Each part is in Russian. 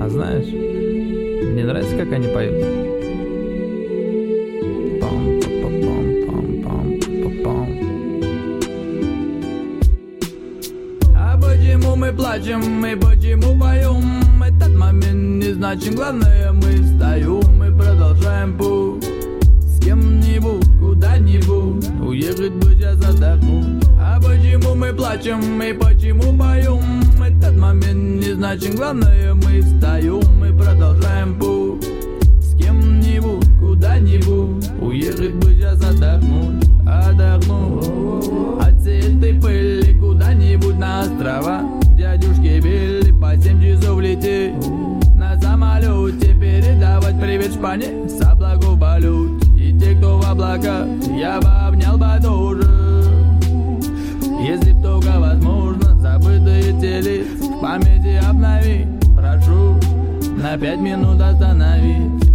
А знаешь, мне нравится, как они поют. А почему мы плачем и почему поем? Этот момент не значит, главное мы встаем и продолжаем путь. С кем-нибудь, куда-нибудь, уехать бы сейчас отдохнуть. А почему мы плачем и почему поем? Этот момент не значит, главное мы встаем и продолжаем путь. С кем-нибудь, куда-нибудь, уехать бы сейчас отдохнуть. Отдохнуть от всей этой пыли куда-нибудь на острова, к дядюшке Билли по 7 часов лететь на самолете, передавать привет Шпане с облаков в полете. И те, кто в облаках, я бы обнял бы тоже, если б только возможно забытые те лица в памяти обновить. Прошу на 5 минут остановить,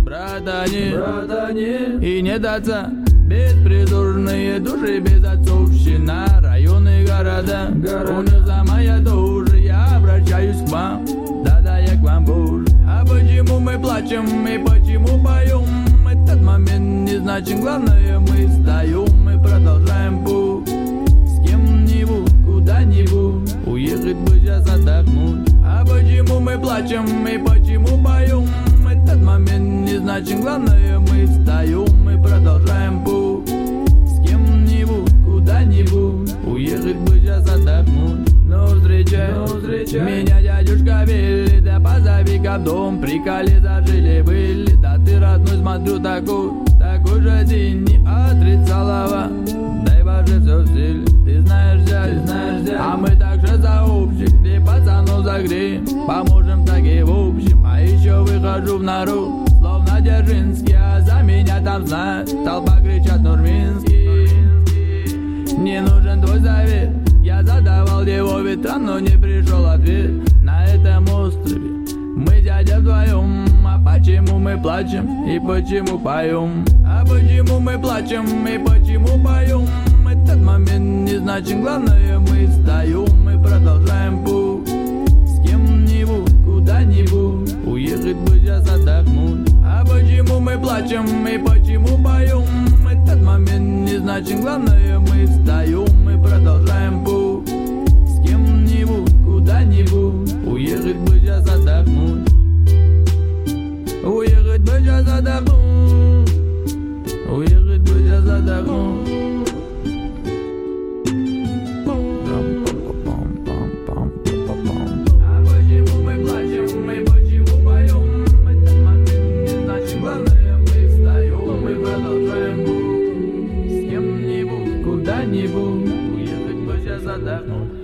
братане, и не даться. Беспризорные души, безотцовщина, районы, города. Унесла моя душа, я обращаюсь к вам. Да-да, я к вам, Боже. А почему мы плачем и почему поем? Этот момент не значит, главное мы встаем и продолжаем путь. С кем-нибудь, куда-нибудь, уехать бы сейчас отдохнуть. А почему мы плачем и почему поем? Этот момент не значит, главное мы встаем и продолжаем путь. С кем-нибудь, куда-нибудь, уехать бы сейчас отдохнуть. Но встречай меня, дядюшка Билли, да позови-ка в дом. Приколи зажили-были, да ты, родной, смотрю, такой же синий отрицалова. Дай Боже все в силе, ты знаешь взять, а мы также за общих, где пацанов загреем, поможем так и в общем. А еще выхожу в народ, словно Дзержинский, а за меня там знают, толпа кричат Нурминский. Не нужен твой совет, я задавал его ветрам, но не пришел ответ. На этом острове мы, дядя, вдвоем. А почему мы плачем и почему поем? А почему мы плачем и почему поем? Этот момент не значит, главное мы встаем и продолжаем путь. С кем-нибудь, куда-нибудь, уехать бы сейчас отдохнуть. А почему мы плачем и почему поем? Этот момент не значит, главное мы встаем и продолжаем путь. С кем-нибудь, куда-нибудь, уехать бы сейчас отдохнуть. Уехать бы сейчас отдохнуть. Уехать бы сейчас отдохнуть. А почему мы плачем и почему поем? Этот момент не значит, главное мы встаем и продолжаем путь. С кем-нибудь, куда-нибудь, уехать бы сейчас отдохнуть.